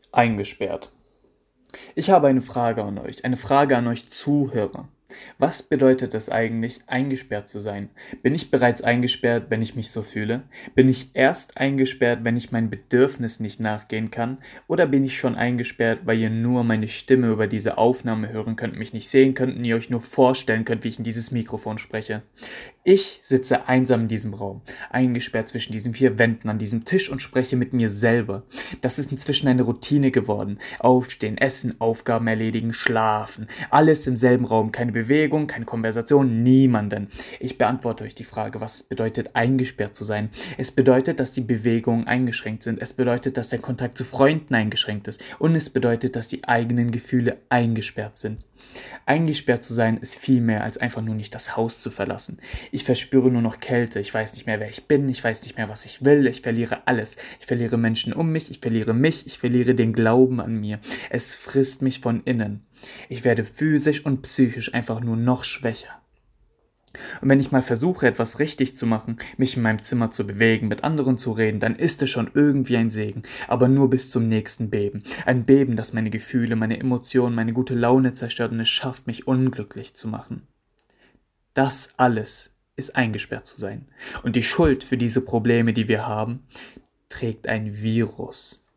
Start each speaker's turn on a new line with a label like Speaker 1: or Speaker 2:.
Speaker 1: Eingesperrt. Ich habe eine Frage an euch Zuhörer. Was bedeutet es eigentlich, eingesperrt zu sein? Bin ich bereits eingesperrt, wenn ich mich so fühle? Bin ich erst eingesperrt, wenn ich meinem Bedürfnis nicht nachgehen kann? Oder bin ich schon eingesperrt, weil ihr nur meine Stimme über diese Aufnahme hören könnt, mich nicht sehen könnt und ihr euch nur vorstellen könnt, wie ich in dieses Mikrofon spreche? Ich sitze einsam in diesem Raum, eingesperrt zwischen diesen vier Wänden an diesem Tisch und spreche mit mir selber. Das ist inzwischen eine Routine geworden. Aufstehen, essen, Aufgaben erledigen, schlafen. Alles im selben Raum. Keine Bewegung, keine Konversation, niemanden. Ich beantworte euch die Frage, was es bedeutet, eingesperrt zu sein. Es bedeutet, dass die Bewegungen eingeschränkt sind. Es bedeutet, dass der Kontakt zu Freunden eingeschränkt ist. Und es bedeutet, dass die eigenen Gefühle eingesperrt sind. Eingesperrt zu sein ist viel mehr als einfach nur nicht das Haus zu verlassen. Ich verspüre nur noch Kälte, ich weiß nicht mehr, wer ich bin, ich weiß nicht mehr, was ich will, ich verliere alles. Ich verliere Menschen um mich, ich verliere den Glauben an mir. Es frisst mich von innen. Ich werde physisch und psychisch einfach nur noch schwächer. Und wenn ich mal versuche, etwas richtig zu machen, mich in meinem Zimmer zu bewegen, mit anderen zu reden, dann ist es schon irgendwie ein Segen, aber nur bis zum nächsten Beben. Ein Beben, das meine Gefühle, meine Emotionen, meine gute Laune zerstört und es schafft, mich unglücklich zu machen. Das alles ist eingesperrt zu sein. Und die Schuld für diese Probleme, die wir haben, trägt ein Virus.